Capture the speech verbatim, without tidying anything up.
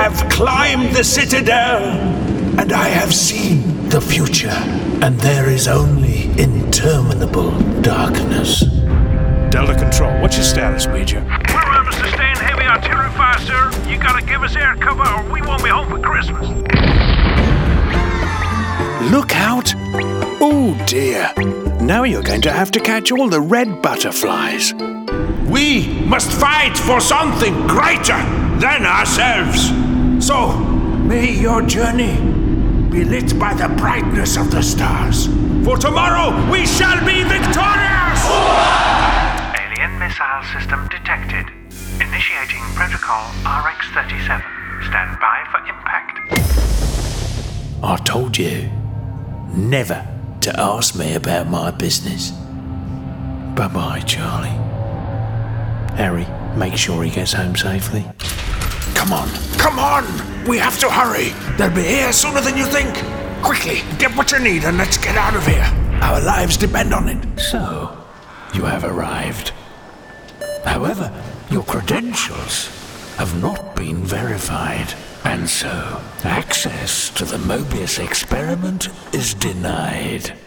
have climbed the Citadel, and I have seen the future, and there is only interminable darkness. Delta Control, what's your status, Major? We're under sustained heavy artillery fire, sir. You gotta give us air cover or we won't be home for Christmas. Look out! Oh dear. Now you're going to have to catch all the red butterflies. We must fight for something greater than ourselves. So, may your journey be lit by the brightness of the stars. For tomorrow we shall be victorious! Alien missile system detected. Initiating protocol R X thirty-seven. Stand by for impact. I told you never to ask me about my business. Bye-bye, Charlie. Harry, make sure he gets home safely. Come on, come on! We have to hurry. They'll be here sooner than you think. Quickly, get what you need and let's get out of here. Our lives depend on it. So, you have arrived. However, your credentials have not been verified, and so access to the Mobius experiment is denied.